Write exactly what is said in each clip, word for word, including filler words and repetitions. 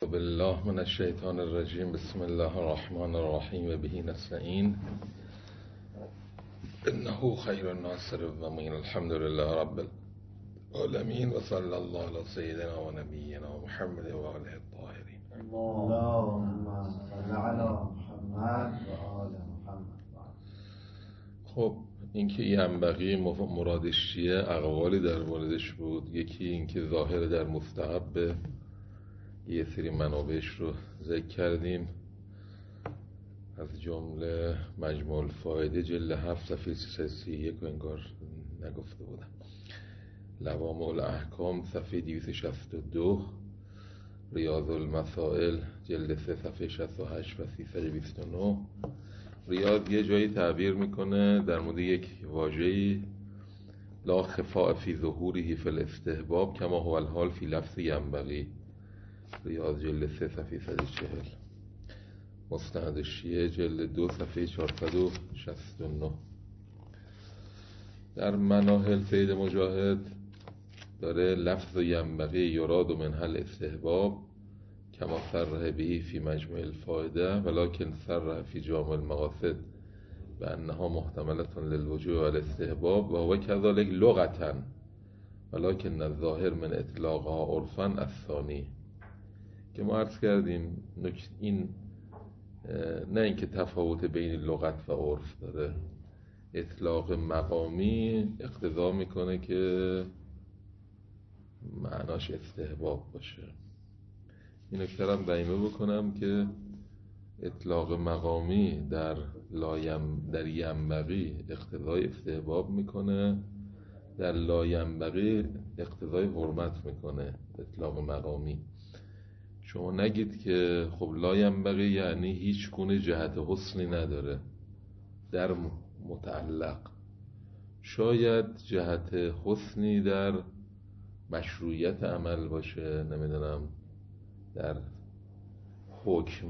اعوذ بالله من الشیطان الرجیم. بسم الله الرحمن الرحیم و به نستعین انه خیر الناصر و معین. الحمد لله رب العالمین و صلی الله علی سیدنا و نبینا محمد و آله الطاهرین. اللهم صل علی محمد و آل محمد. خب اینکه ینبغی مرادش چیه؟ اقوالی در موردش بود. یکی اینکه ظاهر در مستحب، یه سری منابعش رو ذکر کردیم، از جمله مجموع الفائده جلد هفت صفحه سیصد و سی و یک و انگار نگفته بودم، لوامع الاحکام صفحه دویست و شصت و دو، ریاض المسائل جلد سه صفحه شصت و هشت و سیصد و بیست و نه. ریاض یه جایی تعبیر میکنه در مورد یک واژه‌ای، لا خفاء فی ظهوره فی الاستحباب کما هو الحال فی لفظ ینبغی، ریاض جلد سه صفحه صد و چهل، مستند شیعه جلد دو صفحه چهارصد و شصت و نه. در مناهل سید مجاهد داره لفظ ینبغی یراد منه الاستحباب کما صرح به فی مجموع الفائده ولکن صرح فی جامع المقاصد بانها محتملة للوجوب و الاستحباب و هو کذلک لغة ولکن الظاهر من اطلاقها عرفا الثانی. که ما عرض کردیم این نه اینکه تفاوت بین لغت و عرف داره، اطلاق مقامی اقتضا میکنه که معناش استحباب باشه. این نکته هم دائمه بکنم که اطلاق مقامی در لایم در ینبغی اقتضای استحباب میکنه، در لاینبغی اقتضای حرمت میکنه. اطلاق مقامی شما نگید که خب لاینبغی یعنی هیچ گونه جهت حسنی نداره در متعلق، شاید جهت حسنی در مشروعیت عمل باشه، نمیدونم در حکم،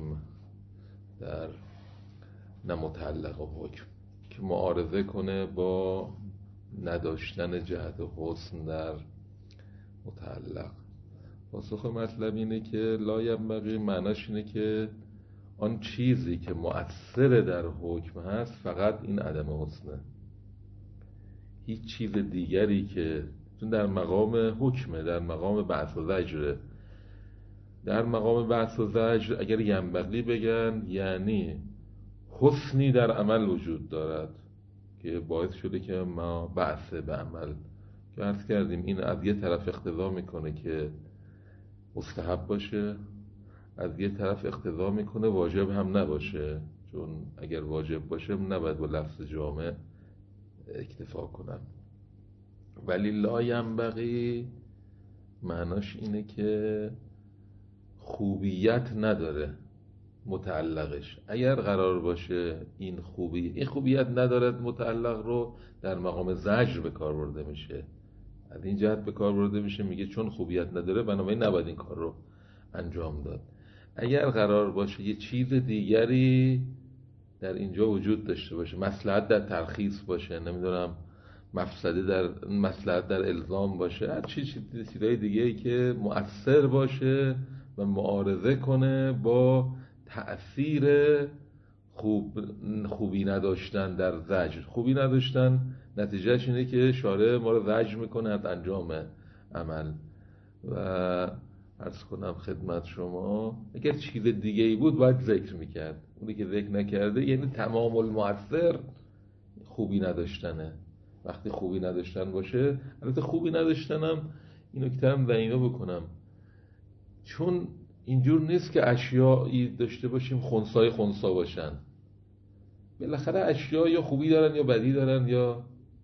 در نه متعلق و حکم، که معارضه کنه با نداشتن جهت حسن در متعلق. پاسخ مطلب اینه که لا ینبغی معناش اینه که آن چیزی که مؤثر در حکم هست فقط این عدم حسنه، هیچ چیز دیگری که چون در مقام حکمه، در مقام بحث و زجره، در مقام بحث و زجر اگر ینبغی بگن یعنی حسنی در عمل وجود دارد که باعث شده که ما بحث به عمل، که عرض کردیم این از یه طرف اقتضا میکنه که مستحب باشه، از یه طرف اقتضا میکنه واجب هم نباشه، چون اگر واجب باشه نباید با لفظ جامع اکتفا کنن. ولی لا ینبغی معناش اینه که خوبیت نداره متعلقش. اگر قرار باشه این خوبی این خوبیت ندارد متعلق رو در مقام زجر به کار برده میشه، از این جهت به کار برده میشه، میگه چون خوبیت نداره بنابراین نباید این کار رو انجام داد. اگر قرار باشه یه چیز دیگری در اینجا وجود داشته باشه، مصلحت در ترخیص باشه، نمیدونم مفسده در مصلحت در الزام باشه، هر چی چیزای دیگه‌ای که مؤثر باشه و معارضه کنه با تأثیر خوب خوبی نداشتن در زجر. خوبی نداشتن نتیجهش اینه که شارع ما رو زجر میکنه از انجام عمل. و عرض کنم خدمت شما اگر چیز دیگه ای بود باید ذکر میکرد، اونی که ذکر نکرده یعنی تمام المؤثر خوبی نداشتنه. وقتی خوبی نداشتن باشه، البته خوبی نداشتنم اینو که ترم دعینه بکنم، چون اینجور نیست که اشیایی داشته باشیم خنثای خنثا باشن. بالاخره اشیا یا خوبی دارن یا بدی دارن، یا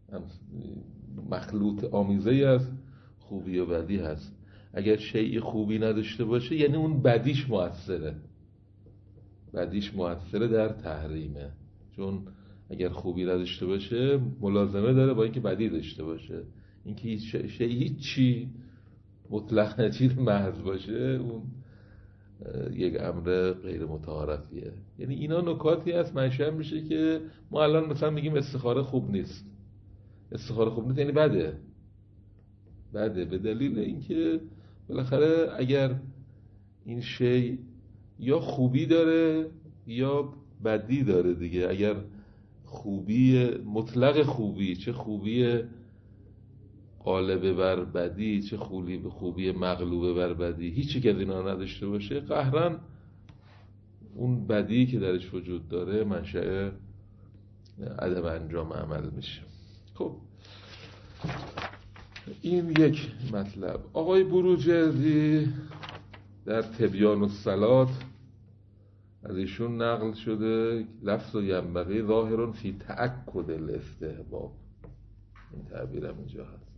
مخلوط آمیزه‌ای از خوبی و بدی هست. اگر شیء خوبی نداشته باشه یعنی اون بدیش مؤثره، بدیش مؤثره در تحریمه، چون اگر خوبی نداشته باشه ملازمه داره با اینکه بدی داشته باشه. اینکه شیء هیچی مطلق نچیر محض باشه اون یک امر غیر متعارفیه. یعنی اینا نکاتی هست منشأ میشه که ما الان مثلا میگیم استخاره خوب نیست، استخاره خوب نیست یعنی بده بده به دلیل اینکه بالاخره اگر این شی یا خوبی داره یا بدی داره دیگه. اگر خوبی مطلق خوبی، چه خوبی غالبه بر بدی، چه خوبی به خوبی مغلوبه بر بدی، هیچی که از اینا نداشته باشه، قهرن اون بدی که درش وجود داره منشأ عدم انجام عمل میشه. خب این یک مطلب. آقای بروجردی در تبیان الصلات از ایشون نقل شده لفظ و ینبغی ظاهرون فی تأکد الاستحباب، این تعبیر هم اینجا هست.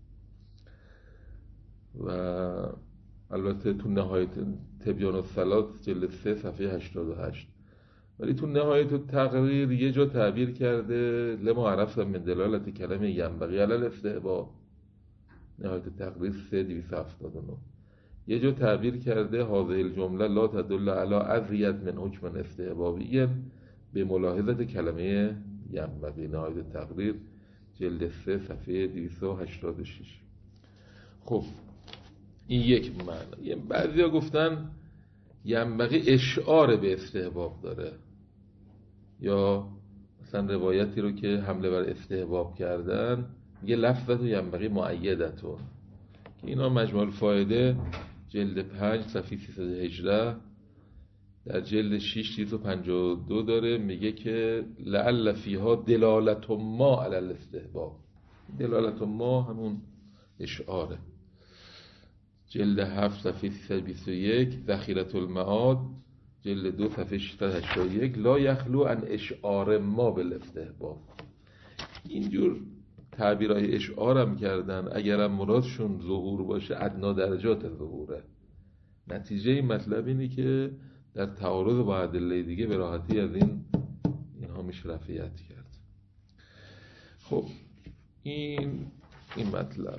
و البته تو نهایت تبیان الصلات جلد سه صفحه هشتاد و هشت، ولی تو نهایت التقریر یه جا تعبیر کرده لما عرفت من دلالت کلمه ینبغی علی الاستحباب، نهایت التقریر سه دویست و هفتاد و نه، یه جا تعبیر کرده هذه الجمله لا تدل علی اذیت من حکم استحبابی به ملاحظت کلمه ینبغی، نهایت التقریر جلد سه صفحه دویست و هشتاد و شش. خب این یک معنی. بعضیا گفتن ینبغی اشعار به استحباب داره، یا مثلا روایتی رو که حمله بر استحباب کردن یه لفظت و ینبغی مؤیدتون، که اینا مجموع الفائده جلد پنج صفحه سیصد و هجده در جلد شش دویست و پنجاه و دو داره، میگه که لعل فیها دلالت ما علی الاستحباب، دلالت ما همون اشعاره. جلد هفت صفحه سیصد و بیست و یک ذخیرة المعاد جلد دو صفحه ششصد و هشتاد و یک لا یخلو عن اشعار ما بالاستحباب. اینجور تعبیرهای اشعار هم کردن، اگرم مرادشون ظهور باشه ادنا درجات ظهوره. نتیجه این مطلب اینه که در تعارض با ادله دیگه به راحتی از این اینها میشه رفعیت کرد. خب این این مطلب.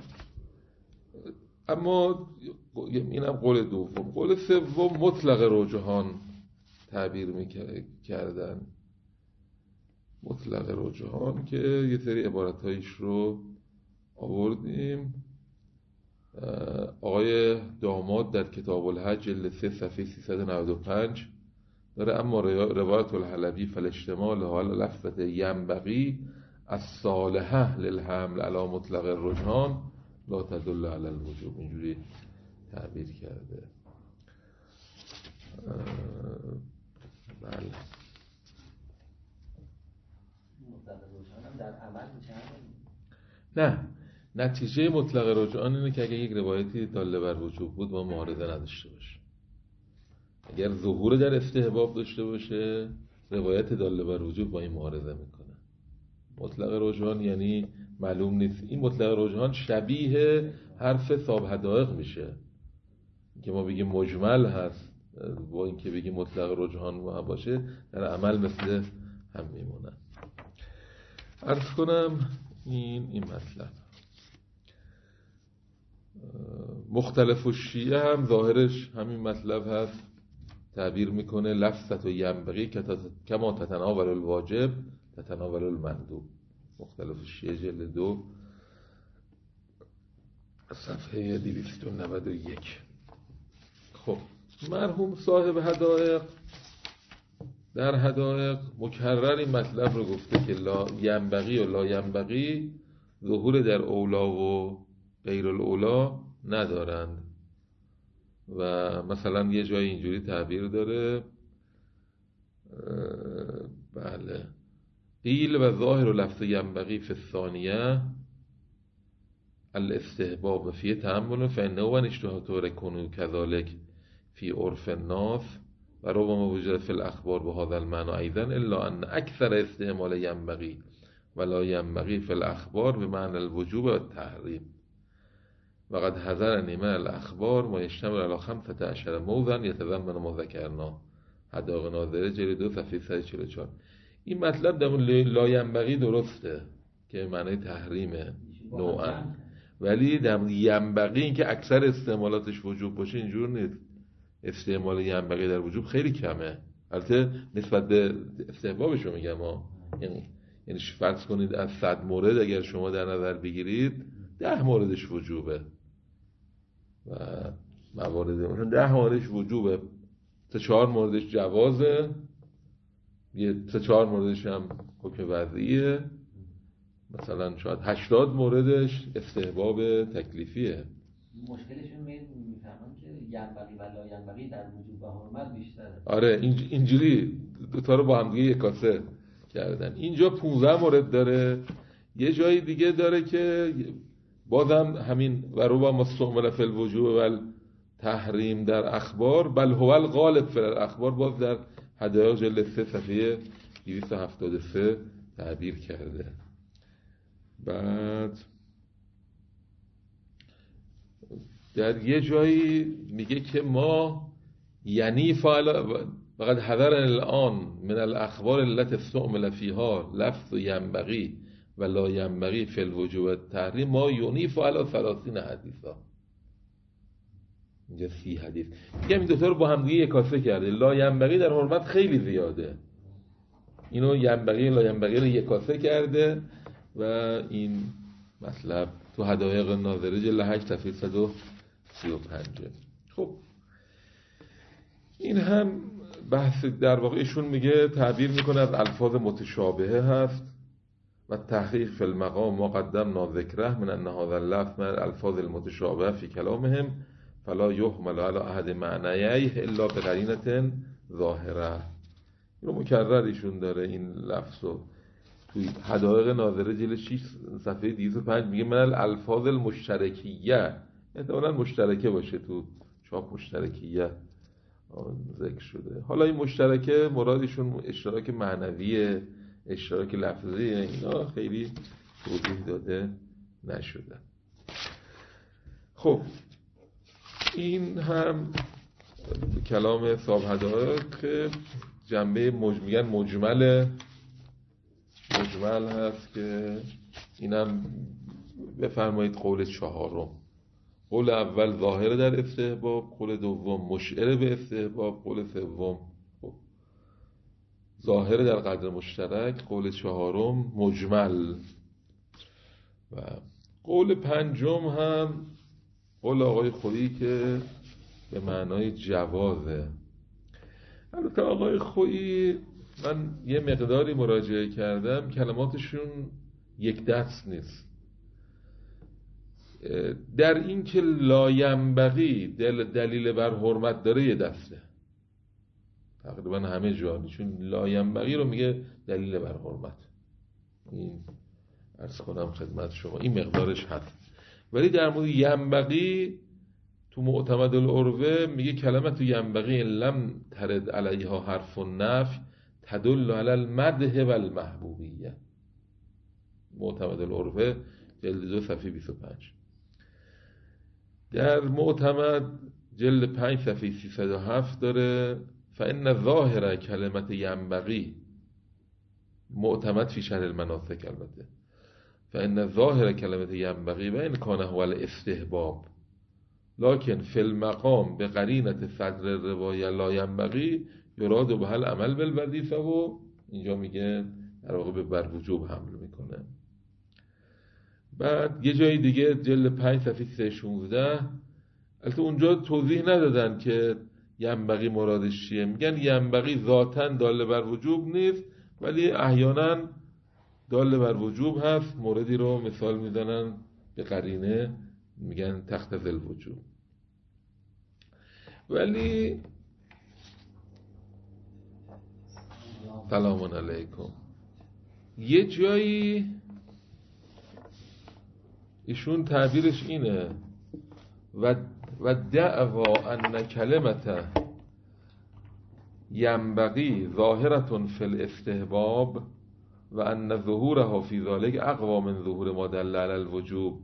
اما اینم قول دوم. قول سوم مطلق رجحان تعبیر میکردن. مطلق رجحان که یه سری عبارتایش رو آوردیم. آقای داماد در کتاب الحج جلد سه صفحه سیصد و نود و پنج داره اما روایت الحلبی فالاشتمال حال لفظت ینبغی الصالحه للحمل علی مطلق الرجحان لا تدل علی الوجوب، اینجوری تعبیر کرده. بله. در عمل میشه؟ نه، نتیجه مطلق رجحان اینه که اگه یک روایتی داله بر وجوب بود و معارضه نداشته باشه، اگر ظهور در استحباب داشته باشه روایت داله بر وجوب با این معارضه میکنه. مطلق رجحان یعنی معلوم نیست. این مطلق رجحان شبیه حرف صاحب حدائق میشه که ما بگیم مجمل هست، با اینکه بگیم مطلق رجحان باشه در عمل مثل هم میمونه. عرض کنم این این مطلب مختلف الشیعه هم ظاهرش همین مطلب هست، تعبیر میکنه لفظت و ینبغی کما تتناول الواجب تتناول المندوب. مختلف الشیعه جلد دو صفحه دویست و نود و یک. خب مرحوم صاحب حدائق در حدائق مکرر این مطلب رو گفته که لا ینبغی و لا ینبغی ظهور در اولا و غیر الاولا ندارند. و مثلا یه جای اینجوری تعبیر داره بله قیل و ظاهر و لفظ ینبغی فی الثانیه الاستحباب و فی تأمل فانه و اشتهاطور کنو کذالک فی عرف الناس و ربما وجد فی الاخبار به هذا المعنى ایضا الا ان اکثر استعمال ینبغی ولا ینبغی فی الاخبار به معنی الوجوب و التحریم و قد حذرنی من الاخبار ما یشتمل علی خمسة عشر موضعا یتضمن ما ذکرنا حدائق ناظره جلد دو صفحه صد و چهل و چهار. این مطلب در لا ینبغی درسته که معنی تحریمه نوعا، ولی در ینبغی این که اکثر استعمالاتش وجوب باشه اینجور نیست. استعمال ینبغی در وجوب خیلی کمه، البته نسبت به استحبابش رو میگم ها. یعنی یعنی فرض کنید از صد مورد اگر شما در نظر بگیرید ده موردش وجوبه و موارد مثلا ده موردش وجوبه، سه چهار موردش جوازه، یه سه چهار موردش هم حکم وضعیه، مثلا شاید هشتاد موردش استحباب تکلیفیه. مشکلشون میفهمن که ینبغی و لا ینبغی در وجوب و حرمت بیشتره. آره اینجوری دوتا رو با هم دیگه یک کاسه کردن. اینجا پونزده مورد داره، یه جای دیگه داره که بازم همین و ربما مستعمل فی الوجوب و تحریم در اخبار بل هو الغالب فی الاخبار، باز در هدایق جلد سه صفحه دویست و هفتاد و سه تعبیر کرده. بعد در یه جایی میگه که ما یعنی فعلا فقط حذر الان من الاخبار التي استعمل فيها لفظ ینبغی و لا ینبغی فی الوجوب و تحریم ما یونیف علی ثلاثین حدیثا. اینجا سی حدیث میگم این دوتا رو با هم دیگه یک کاسه کرده. لا ینبغی در حرمت خیلی زیاده، اینو ینبغی لا ینبغی رو یک کاسه کرده و این مطلب تو هدایق ناظره جلد هشت صفحه صد و سی و پنج. خب این هم بحث در واقع ایشون میگه تعبیر میکنه از الفاظ متشابهه هست و تحقیق فی المقام ما قدمنا ذکره من ان هذا اللفظ من الالفاظ المتشابهه فی کلامهم فلا یحمل علی احد معنیه الا بقرینه ظاهره. اینو مکرر ایشون داره این لفظو توی هدایق ناظره جلد شش صفحه دویست و پنج میگه من الالفاظ المشترکیه، احتمالاً مشترکه باشه، تو چاپ مشترکیه ذکر شده. حالا این مشترکه مرادشون اشتراک معنویه، اشتراک لفظی، اینا خیلی توضیح داده نشده. خب این هم کلام صاحب هدایق که جنبه مج... میگن مجمل مجمل هست که اینم بفرمایید قول چهارم. قول اول ظاهر در استحباب، قول دوم مشعر به استحباب، قول سوم ظاهر در قدر مشترک، قول چهارم مجمل و قول پنجم هم قول آقای خویی که به معنای جوازه. البته آقای خویی من یه مقداری مراجعه کردم، کلماتشون یک دست نیست در این که لا ینبغی دل دلیل بر حرمت داره یه دسته تقریبا همه جا، چون لا ینبغی رو میگه دلیل بر حرمت. این عرض کنم خدمت شما این مقدارش هست، ولی در مورد ینبغی تو معتمد العروه میگه کلمه ینبغی لم ترد علیها حرف النفی تدل علی المدح و المحبوبیه. معتمد العروه جلد دو صفحه بیست و پنج. در معتمد جلد پنج صفحه سیصد و هفت داره فإن ظاهر کلمت ینبغی معتمد فی شرح المناسک البته فإن ظاهر کلمت ینبغی و این کان هو الاستحباب لکن فی المقام به قرینت صدر روایه لا ینبغی یراد به العمل بالوظیفه و اینجا میگه در واقع به بر وجوب حمل میکنه. بعد یه جای دیگه جلد پنج صفحه سه شانزده البته اونجا توضیح ندادن که ینبغی مرادش چیه، میگن ینبغی ذاتاً دال بر وجوب نیست ولی احیانا دال بر وجوب هست. موردی رو مثال میزنن به قرینه میگن تقتضی الوجوب. ولی سلام علیکم یه جایی ایشون تعبیرش اینه و و دعوا ان کلمت ینبغی ظاهرة فی الاستحباب و ان ظهورها فی ذلک اقوى من ظهور ما دل علی الوجوب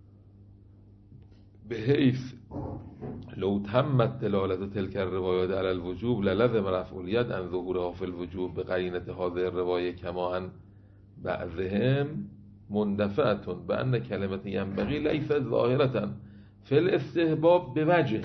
بحیث لو تمت دلالت تلك الروایات علی الوجوب للزم رفع الید عن ظهورها فی الوجوب بقرینة هذه الروایه کما عن بعضهم مندفعة بأن کلمت ینبغی لیست ظاهرة فی الاستحباب بوجه.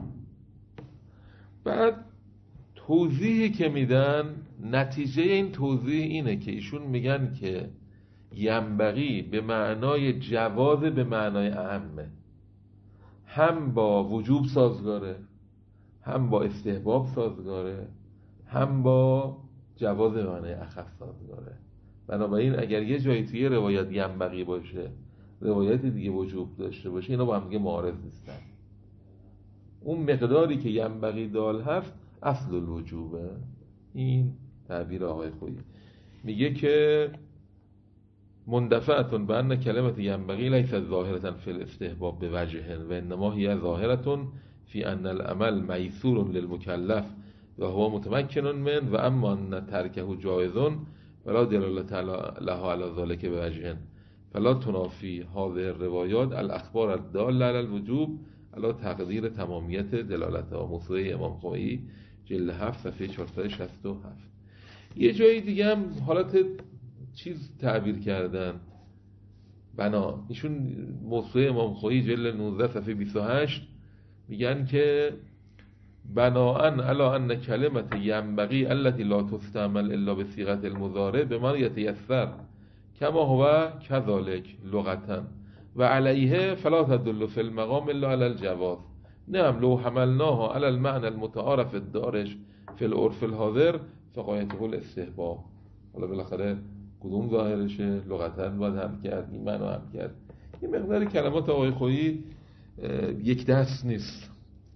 بعد توضیحی که میدن نتیجه این توضیح اینه که ایشون میگن که ینبغی به معنای جواز به معنای اعمه، هم با وجوب سازگاره هم با استحباب سازگاره، هم با جواز معنی اخص سازگاره. بنابراین اگر یه جایی توی روایت ینبغی باشه، روایت دیگه وجوب داشته باشه، اینا با هم دیگه معارض نیستن. اون مقداری که ینبغی دال هست اصل الوجوبه. این تعبیر آقای خویی میگه که مندفعتون به ان کلمت ینبغی لیست ظاهرة فی الاستحباب به وجه و انما هی ظاهرة فی ان العمل میسور للمکلف و هو متمکن من و اما ان ترکه جایز ولا دلالت لها علی ذلک به وجه فلا تنافی هذه الروایات الاخبار الداله علی الوجوب علی تقدیر تمامیت دلالتها. موسوعه امام خویی جلد هفت صفحه چهارصد و شصت و هفت. یه جایی دیگه هم حالت چیز تعبیر کردن بنا، ایشون موسوعه امام خویی جلد نوزده صفحه بیست و هشت میگن که بناءً علی ان کلمت ینبغی التي لا تستعمل الا بصیغه المضارع بما یتیسر کما هو کذالک لغتا و علیه فلا تدل فی المقام الا علی الجواز. نعم لو حملناها على المعنى المتعارف الدارج فی العرف الحاضر فغایته الاستحباب. حالا بالاخره کدوم ظاهرشه؟ لغتا باید هم کرد، این معنی هم کرد. این مقدار کلمات آقای خویی یک دست نیست.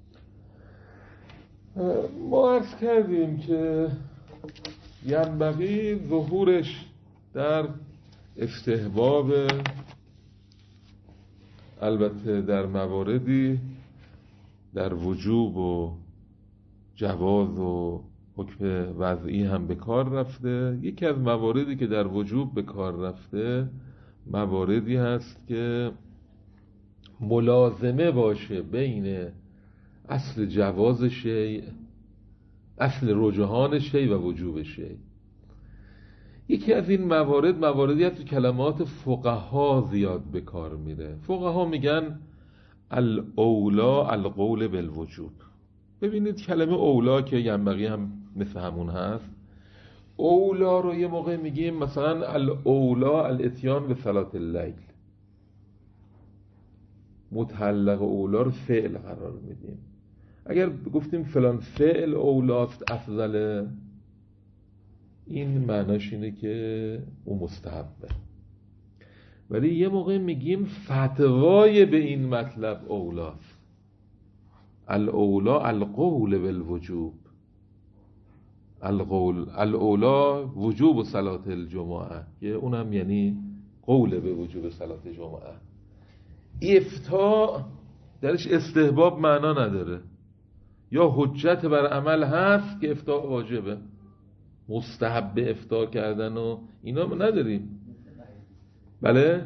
ما عرض کردیم که ینبغی ظهورش در استحباب، البته در مواردی در وجوب و جواز و حکم وضعی هم به کار رفته. یکی از مواردی که در وجوب به کار رفته مواردی هست که ملازمه باشه بین اصل جواز شیء، اصل رجحان شیء و وجوب شیء. یکی از این موارد مواردی هست که کلمات فقها زیاد به کار میره. فقها میگن الاولا القول بالوجوب. ببینید کلمه اولا که ینبغی هم مثل همون هست، اولا رو یه موقع میگیم مثلا الاولا الاتیان به صلاة اللیل، متعلق اولا رو فعل قرار میدیم. اگر گفتیم فلان فعل اولاست افضله، این معناش اینه که اون مستحبه. ولی یه موقع میگیم فتوای به این مطلب اولاست، الاولا القول بالوجوب، القول الاولا وجوب صلاة الجمعه، که اونم یعنی قول به وجوب صلاة جمعه. افتاء درش استحباب معنا نداره، یا حجت بر عمل هست که افتاء واجبه، مستحب افتاء کردن و اینا ما نداریم. بله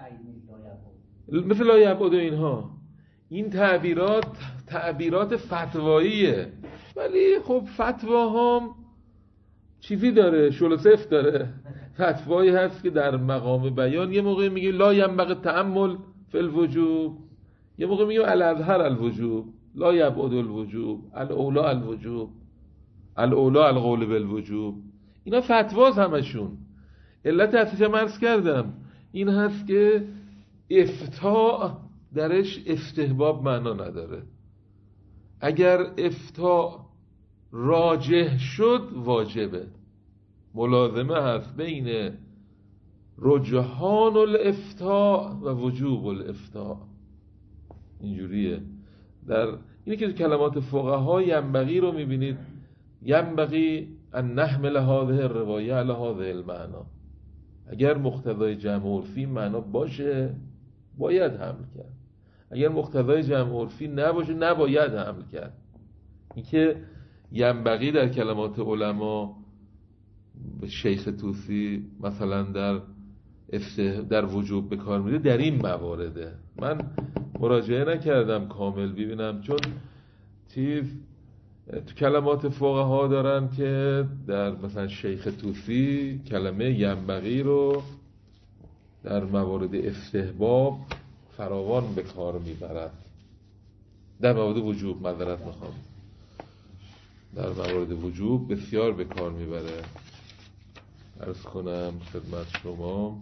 مثل لا یبعد اینها. این تعبیرات تعبیرات فتواییه، ولی خب فتواهام چیزی داره، شل و صفر داره. فتوایی هست که در مقام بیان یه موقع میگه لا ینبغی تأمل فی الوجوب، یه موقع میگه الاظهر الوجوب، لا یبعد الوجوب، الاولا الوجوب، الاولا القول بالوجوب. اینا فتواز همشون. علت اصلیش هم عرض کردم این هست که افتاء درش استحباب معنا نداره. اگر افتاء راجح شد واجبه، ملازمه هست بین رجحان الافتاء و وجوب الافتاء. اینجوریه. در اینه که کلمات فقها ینبغی رو میبینید، ینبغی ان نحمل هذه الروایه علی هذه المعنا. اگر مقتضای جمع عرفی معنا باشه باید حمل کرد، اگر مقتضای جمع عرفی نباشه نباید حمل کرد. این که ینبغی در کلمات علما، شیخ طوسی مثلا در در وجوب به کار میره، در این موارده. من مراجعه نکردم کامل ببینم، چون چیز تو کلمات فقها دارن که در مثلا شیخ طوسی کلمه ینبغی رو در موارد استحباب فراوان به کار میبرد. در موارد وجوب معذرت میخوام، در موارد وجوب بسیار به کار میبره. عرض کنم خدمت شما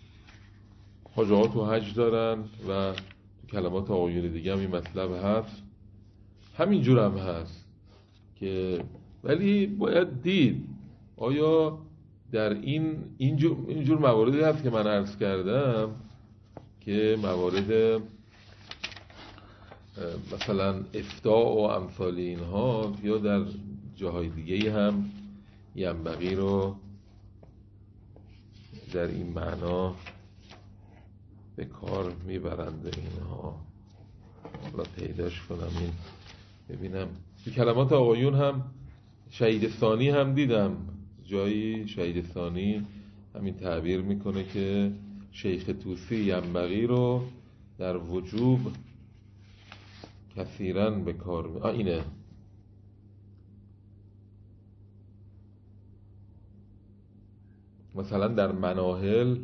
حاجات و حج دارن و تو کلمات آقایون دیگه هم این مطلب هست. همینجور هم هست که ولی باید دید آیا در این اینجور, اینجور مواردی هست که من عرض کردم که موارد مثلا افتاء و امثال اینها، یا در جاهای دیگه هم ینبغی رو در این معنا به کار میبرند اینها. حالا پیداش کنم این ببینم. تو کلمات آقایون هم شهید ثانی هم دیدم جایی شهید ثانی همین تعبیر میکنه که شیخ طوسی ینبغی رو در وجوب کثیراً به کار می... آه اینه مثلا در مناهل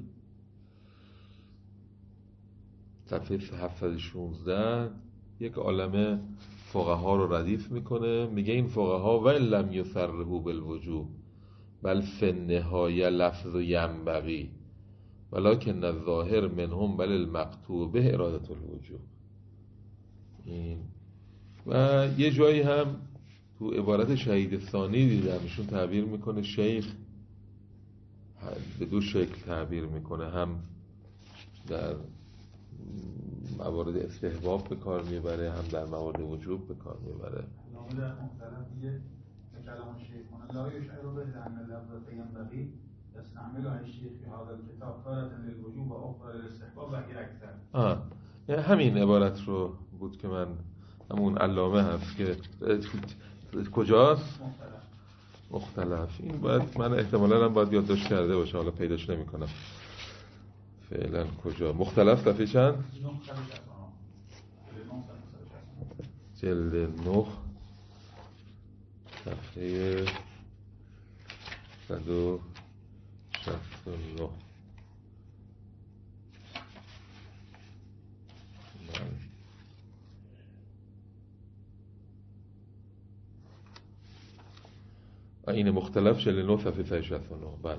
صفحه هفتصد و شانزده یک عالمه فقها رو ردیف میکنه، میگه این فقها و لم یصرحوا بالوجوب بل فی النهایه لفظ ینبغی ولکن الظاهر منهم بل المقطوع به اراده الوجوب. این و یه جایی هم تو عبارت شهید ثانی دیدم ایشون تعبیر میکنه شیخ به دو شکل تعبیر میکنه، هم در موارد استحباب به کار میبره هم در موارد وجوب به کار میبره. نامه در مختلف دیگه کلام شیخ کنه لا یشعر به لأن اللفظ ینبغی استعملها الشیخ فی هذا الكتاب تارة للوجوب و اخرى للاستحباب و هی اکثر. آه همین عبارت رو بود که من همون علامه هست که کجاست؟ مختلف. مختلف. این باید من احتمالاً هم باید یادداشت کرده باشم، حالا پیداش نمی کنم فعلا. کجا مختلف؟ صفحه چند؟ جلد نه صفحه صد و شصت و نه. این مختلف جلد نه صفحه صد و شصت و نه. بله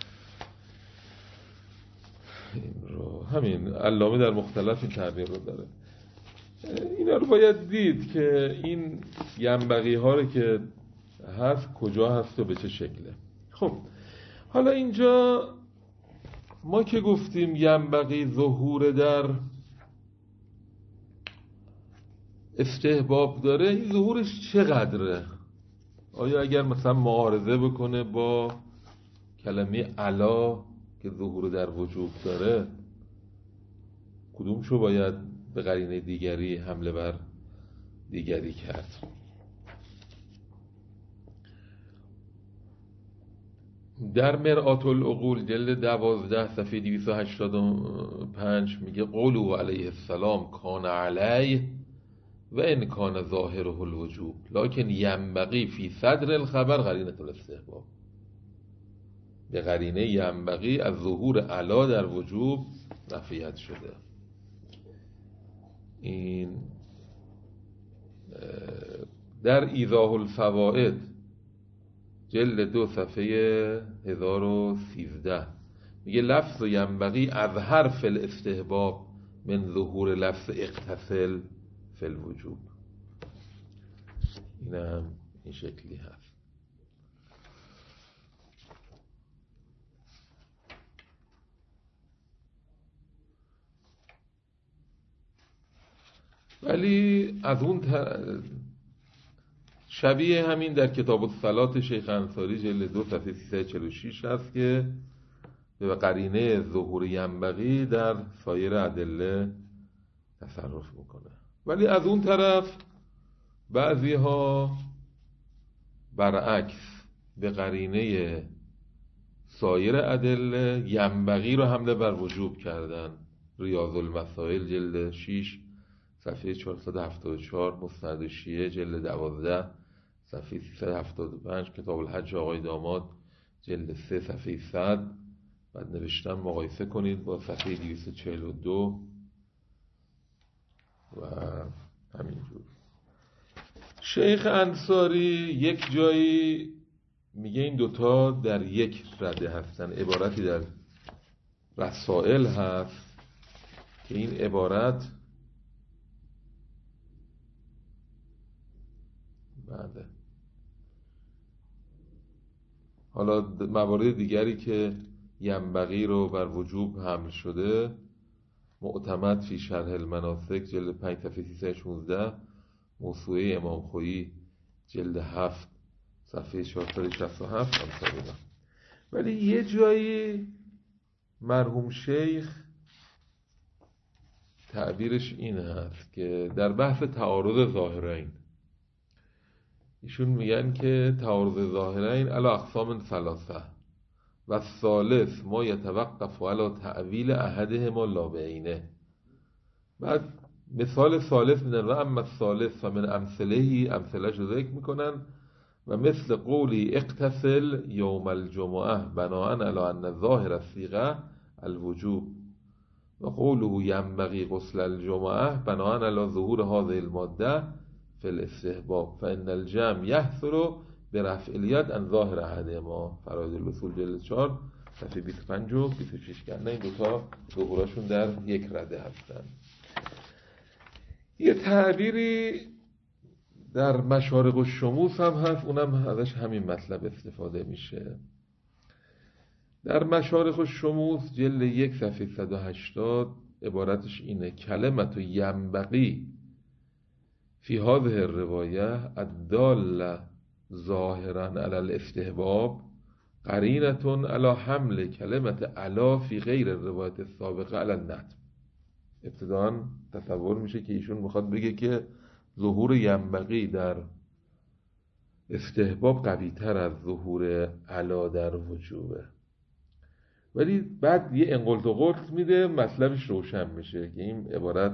این رو همین علامه در مختلف این تعبیر رو داره. اینا رو باید دید که این ینبغی ها رو که هست کجا هست و به چه شکله. خب حالا اینجا ما که گفتیم ینبغی ظهور در استحباب داره، این ظهورش چقدره؟ آیا اگر مثلا معارضه بکنه با کلمه علا که ظهور در وجوب داره، کدومشو باید به قرینه دیگری حمله بر دیگری کرد؟ در مرآت العقول جلد دوازده صفحه دویست و هشتاد و پنج میگه قولو علیه السلام کان علیه و ان کان ظاهره الوجوب لکن ینبغی فی صدر الخبر قرینه الاستحباب. به قرینه ینبغی از ظهور علا در وجوب رفعیت شده. این در ایضاح الفوائد جلد دو صفحه هزار و سیزده میگه لفظ ینبغی از حرف الاستحباب من ظهور لفظ اغتسل فی الوجوب. این هم این شکلی هست. ولی از اون شبیه همین در کتاب الصلات شیخ انصاری جلد دو صفحه سیصد و چهل و شش هست که به قرینه ظهور ینبغی در سایر ادله تصرف میکنه. ولی از اون طرف بعضی ها برعکس به قرینه سایر ادله ینبغی رو حمله بر وجوب کردن. ریاض المسائل جلد شش صفحه چهارصد و هفتاد و چهار، مستند شیعه جلد دوازده صفحه سیصد و هفتاد و پنج، کتاب الحج آقای داماد جلد سه صفحه صد. بعد نوشتم مقایسه کنید با صفحه دویست و چهل و دو و همینجور. شیخ انصاری یک جایی میگه این دوتا در یک رده هستن. عبارتی در رسائل هست که این عبارت بله. حالا موارد دیگری که ینبغی رو بر وجوب حمل شده، معتمد فی شرح المناسک جلد پنج صفحه سیصد و شانزده، موسوعه امام خویی جلد هفت صفحه چهارصد و شصت و هفت امثال اینا. ولی یه جایی مرحوم شیخ تعبیرش این هست که در بحث تعارض ظاهرین ایشون میگن که تعارض ظاهرین علی اقسام ثلاثه و الثالث ما یتوقف علی تعویل احدهما لا بعینه. بعد مثال ثالث میدن و اما الثالث فمن امثله امثلهش رو ذکر میکنن و مثل قولی اغتسل یوم الجمعه بناء علی ان ظاهر الصیغه الوجوب و قوله ینبغی غسل الجمعه بناء علی ظهور هذه الماده فی الاستحباب فان الجمع یحصل برفع الید عن ظاهر احدهما. فرائض الاصول جلد چهار صفحه بیست و پنج و بیست و شش کنه. این دوتا ظهوراشون در یک رده هستن. یه تعبیری در مشارق الشموس هم هست، اونم ازش همین مطلب استفاده میشه. در مشارق الشموس جلد یک صفحه صد و هشتاد عبارتش اینه: کلمت ینبغی فی هذه الروایه الداله ظاهرا علی الاستحباب قرینه علی حمل کلمت علا فی غیر الروایت السابقه علی الندب. ابتداً تصور میشه که ایشون میخواد بگه که ظهور ینبغی در استحباب قوی تر از ظهور علا در وجوبه، ولی بعد یه انقلت و قلت میده مطلبش روشن میشه که این عبارت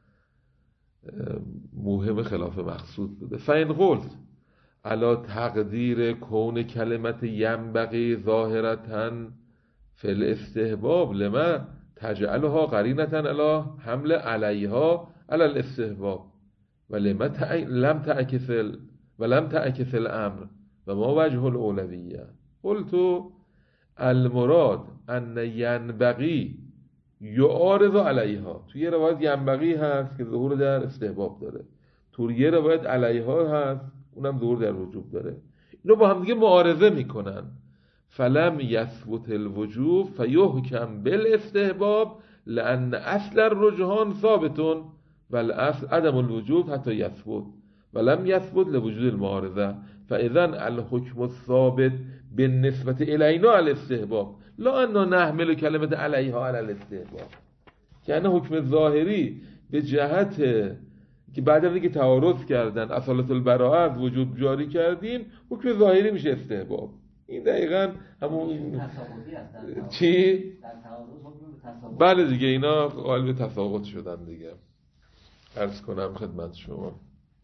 موهم خلاف مقصود بوده. فین قلت علا تقدیر کون کلمت ینبغی ظاهرتن فی الاستحباب لما تجعلها قرینة علی حمل علیها علی الاستحباب و لما لم تعکسل و لم تعکسل الامر و ما وجه الاولویه. قلت المراد ان ینبغی یعارض علیها. توی یه روایت ینبغی هست که ظهور در استحباب داره، توی یه روایت علیها هست اونم ظهور در وجوب داره. اینو با هم دیگه معارضه میکنن. فلم یثبت الوجوب فیحکم بالاستحباب لان اصل الرجحان ثابت والاصل عدم الوجوب حتی یثبت ولم یثبت لوجود المعارضه فاذا الحكم الثابت بالنسبه الینا الاستحباب لا ان نحمل کلمه علیها علی الاستحباب. یعنی حکم ظاهری به جهت که بعد از اینکه تعارض کردن اصالت البراءه از وجوب جاری کردیم، حکم ظاهری میشه استحباب. این دقیقاً همون چی؟ بله دیگه اینا قالب تساقط شدن دیگه. عرض کنم خدمت شما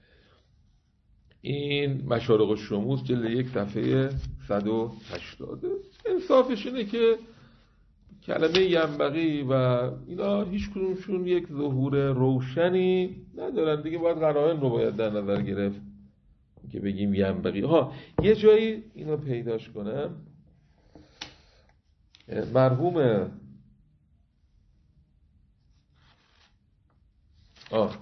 این مشارق الشموس جلد یک صفحه صد و هشتاد. انصافش اینه که کلمه ینبغی و اینا هیچ کدومشون یک ظهور روشنی ندارن دیگه. باید قرائن رو باید در نظر گرفت که بگیم ینبغی. ها یه جایی اینو پیداش کنم. مرحوم آه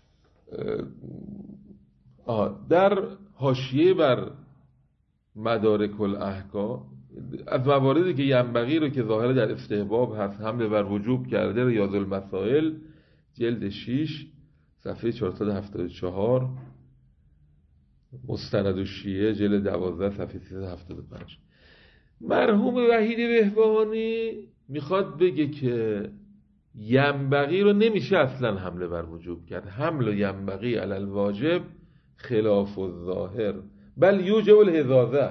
آه در حاشیه بر مدارک الاحکام از مواردی که ینبغی رو که ظاهر در استحباب هست حمل بر وجوب کرده ریاض المسائل جلد شش صفحه چهارصد و هفتاد و چهار، مستند الشیعه جلد دوازده صفحه سیصد و هفتاد و پنج. مرحوم وحید بهبهانی میخواد بگه که ینبغی رو نمیشه اصلا حمله بر وجوب کرد. حمل ینبغی علی الواجب خلاف الظاهر بل یوجب الحظاظه.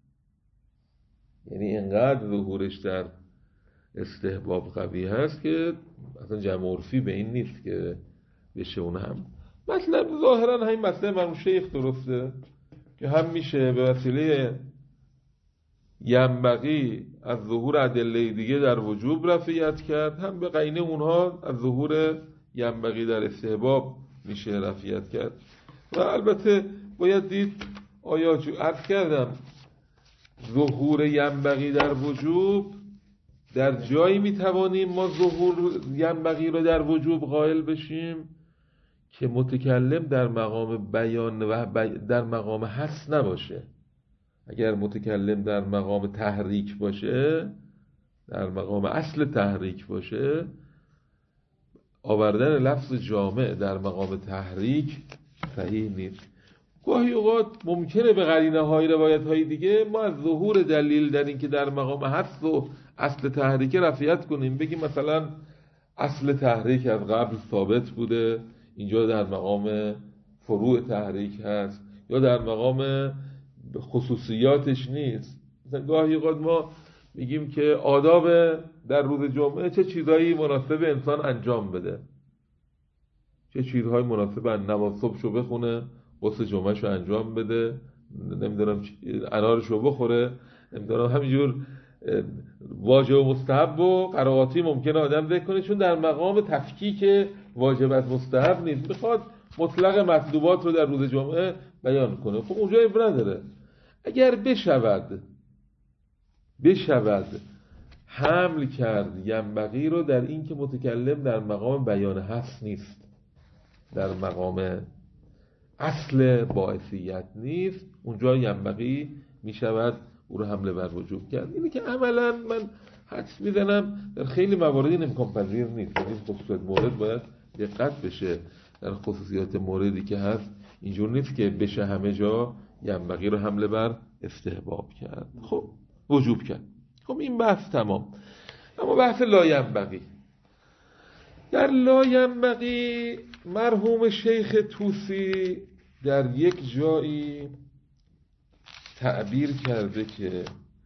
یعنی اینقدر ظهورش در استحباب قوی هست که اصلا جمع عرفی به این نیست که بشه اون هم. مطلب ظاهرا همین مسئله مرحوم شیخ درسته که هم میشه به وسیله ینبغی از ظهور ادله دیگه در وجوب رفعیت کرد، هم به قرینه اونها از ظهور ینبغی در استحباب میشه رفعیت کرد. و البته باید دید آیا جو عرض کردم ظهور ینبغی در وجوب در جایی میتوانیم ما ظهور ینبغی رو در وجوب قائل بشیم که متکلم در مقام بیان و در مقام حس نباشه. اگر متکلم در مقام تحریک باشه، در مقام اصل تحریک باشه، آوردن لفظ جامع در مقام تحریک صحیح نیست. گاهی اوقات ممکنه به قرینه های روایت های دیگه ما از ظهور دلیل در این که در مقام حس و اصل تحریک رفعیت کنیم، بگیم مثلا اصل تحریک از قبل ثابت بوده، اینجا در مقام فروع تحریک هست یا در مقام خصوصیاتش نیست. مثلا گاهی اوقات ما میگیم که آداب در روز جمعه چه چیزایی مناسب انسان انجام بده، چه چیزهایی مناسب نماز صبحشو بخونه، غسل جمعهشو انجام بده، نمیدونم انارشو بخوره، نمیدونم همینجور واجب و مستحب و قرائاتی ممکنه آدم ذکر کنه، چون در مقام تفکیک واجب از مستحب نیست، میخواد مطلق مطلوبات رو در روز جمعه بیان کنه. خب اونجا عیب نداره. اگر بشود بشود حمل کرد ینبغی رو در این که متکلم در مقام بیان هست نیست، در مقام اصل باعثیت نیست، اونجا ینبغی میشود او رو حمله بر وجوب کرد. اینه که عملا من حدس میزنم در خیلی مواردی امکان پذیر نیست. در این خصوصیات مورد باید دقت بشه. در خصوصیات موردی که هست اینجور نیست که بشه همه جا ینبغی رو حمله بر استحباب کرد، خب وجوب کرد. خب این بحث تمام. اما بحث لاینبغی. در لاینبغی مرحوم شیخ طوسی در یک جایی تعبیر کرده که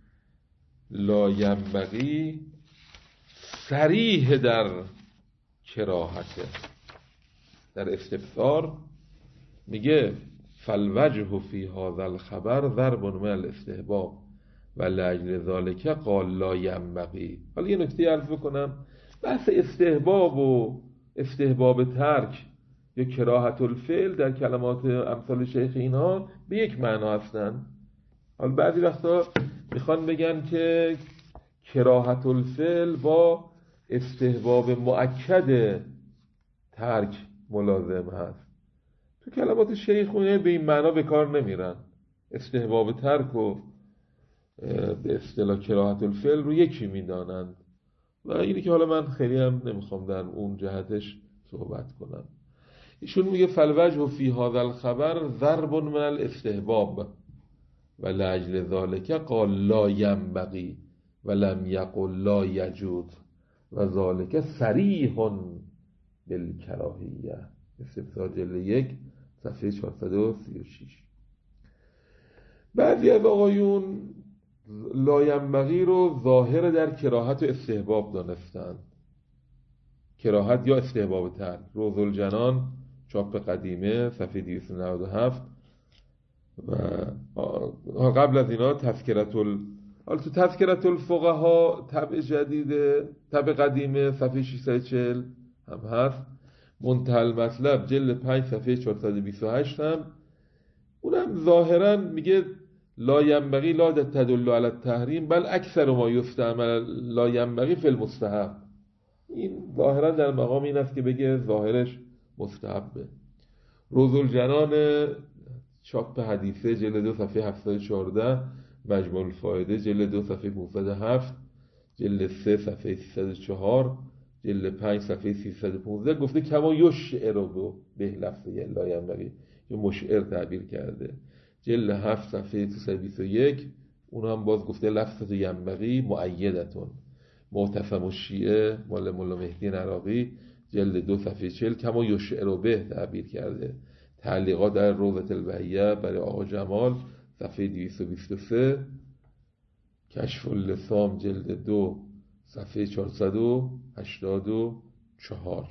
لاینبغی صریح در کراهته. در استفسار میگه فالوجه فی هذا الخبر ضرب من الاستحباب و لاجل ذالک قال لا ینبغی. حالا یه نکته عرض بکنم، بحث استحباب و استحباب ترک یا کراهت الفعل در کلمات امثال شیخ اینها به یک معنا هستن. حالا بعضی وقتا میخوان بگن که کراهت الفعل با استحباب مؤکد ترک ملازم هست. تو کلمات شیخ اونه به این معنا به کار نمیرن. استحباب ترک و به اصطلاح کراهت الفعل رو یکی میدانند و اینی که حالا من خیلی هم نمیخوام در اون جهتش صحبت کنم. ایشون میگه فالوجه فی هذا الخبر ضرب من الاستحباب و لاجل ذالک قال لا ینبغی و لم یقل لا یجوز و ذالک صریح بالکراهیه. استفسار جلد یک صفحه چهارصد و سی و شش. بعضی از آقایون لاینبغی رو ظاهر در کراهت و استحباب دانستند. کراهت یا استحباب تر. روض الجنان چاپ قدیمه صفحه دویست و نود و هفت و قبل از اینا تذکرت ال... حالا تو تذکرت الفقها طبع جدیده، طبع قدیمه صفحه ششصد و چهل هم هست. منتهی المطلب جلد پنج صفحه چهارصد و بیست و هشت هم اونم ظاهرا میگه لا ینبغی لا تدل علی التحریم بل اکثر ما یستعمل لا ینبغی فی المستحب. این ظاهرا در مقام این است که بگه ظاهرش مستحبه. روض الجنان چاپ حدیثه جلد دو صفحه هفتصد و چهارده، مجموع الفائده جلد دو صفحه پانصد و هفت، جلد سه صفحه سیصد و چهار، جلد پنج صفحه سیصد و پانزده گفته کما یشعر رو به لفظ لا ینبغی که مشعر تعبیر کرده. جلد هفت صفحه سیصد و بیست و یک اون هم باز گفته لفظ ینبغی مؤیدتون. معتصم الشیعه مال مولا مهدی عراقی جلد دو صفحه چهل کما یشعر به تعبیر کرده. تعلیقات در روضة البهیه برای آقا جمال صفحه دویست و بیست و سه، کشف اللثام جلد دو صفحه چهارصد و هشتاد و چهار.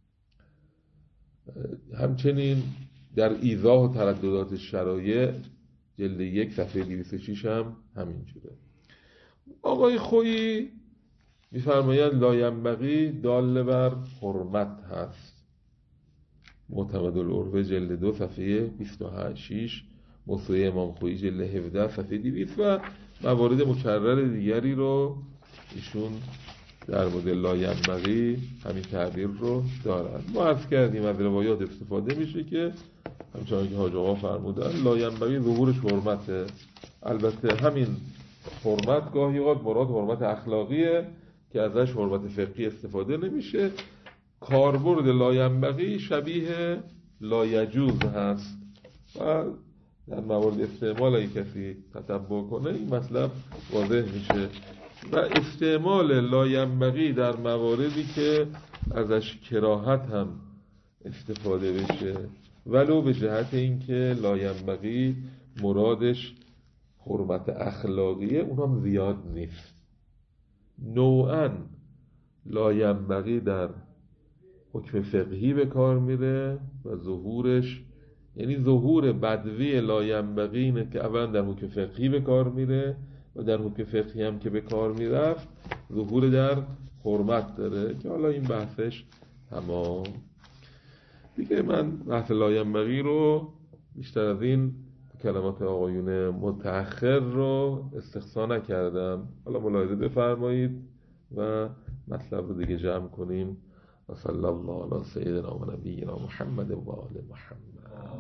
همچنین در ایضاح و ترددات شرایع جلد یک صفحه دویست و شش هم همینجوره. آقای خویی می‌فرماید لا ینبغی دال بر حرمت هست. معتمد العروه جلد دو صفحه بیست و شش، موسوعه امام خویی جلد هفده صفحه دویست و موارد مکرر دیگری رو ایشون در مورد لاینبغی همین تعبیر رو دارن. ما عرض کردیم از روایات استفاده میشه که همچنان که حاج آقا فرمودن لاینبغی ظهورش حرمته. البته همین حرمت گاهی اوقات مراد حرمت اخلاقیه که ازش حرمت فقهی استفاده نمیشه. کاربرد لاینبغی شبیه لایجوز هست و در موارد استعمال اگه کسی تتبع کنه این مطلب واضح میشه. و استعمال لاینبغی در مواردی که ازش کراهت هم استفاده بشه ولو به جهت اینکه لاینبغی مرادش حرمت اخلاقیه اونم زیاد نیست. نوعاً لاینبغی در حکم فقهی به کار میره و ظهورش یعنی ظهور بدوی لاینبغی اینه که اولا در حکم فقهی به کار میره و در حکم فقهی هم که به کار میرفت ظهور در حرمت داره که حالا این بحثش تمام دیگه. من بحث لاینبغی رو بیشتر از این کلمات آقایون متأخر رو استقصا نکردم. حالا ملاحظه بفرمایید و مطلب رو دیگه جمع کنیم. و صلی الله علی سیدنا و نبینا محمد و آل محمد.